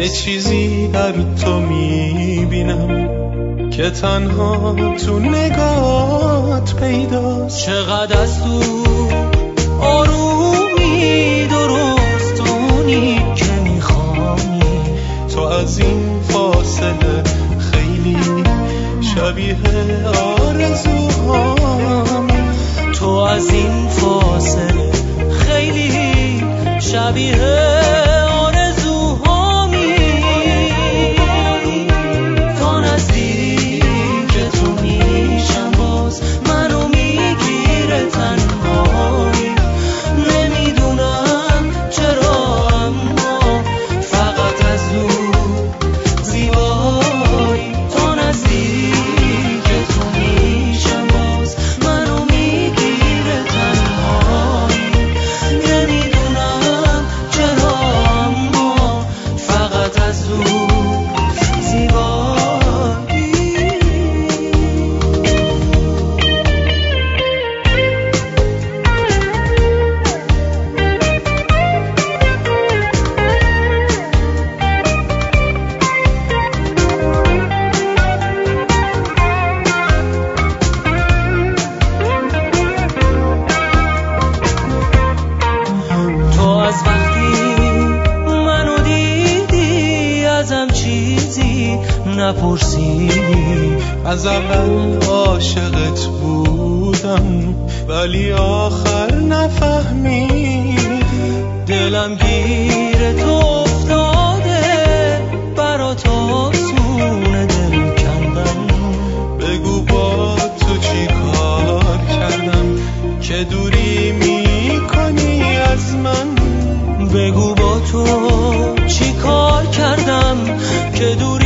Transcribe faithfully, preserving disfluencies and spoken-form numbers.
یه چیزی در تو میبینم که تنها تو نگات پیداست. چقدر از تو آرومی درستونی که میخوانی، تو از این فاصله خیلی شبیه آرزوهامی. تو از این فاصله خیلی شبیه آرزوهامی. تا نزدیک تو میشم باز منو میگیره تنهایی. نمیدونم چرا اما فقط از اون زیبایی. تا نزدیک تو میشم باز منو میگیره تنهایی. نمیدونم چرا اما فقط از اون زیبایی. تو از وقتی منو دیدی ازم چیزی نپرسیدی. از اول عاشقت بودم ولی آخر نفهمیدی. دلم گیر تو افتاده برات آسونه دل کندن. بگو با تو چی کار کردم که دوری میکنی از من. بگو با تو چی کار کردم که دوری